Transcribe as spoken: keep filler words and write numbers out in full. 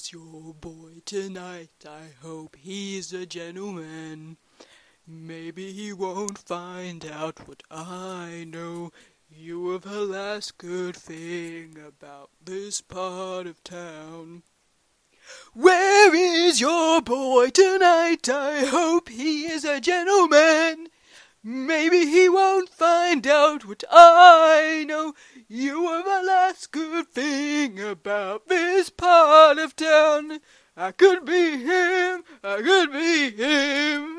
is your boy tonight? I hope he's a gentleman. Maybe he won't find out what I know. You have the last good thing about this part of town. Where is your boy tonight? I hope he is a gentleman. Maybe he won't find out what I know. You are the last good thing about this part of town. I could be him, I could be him.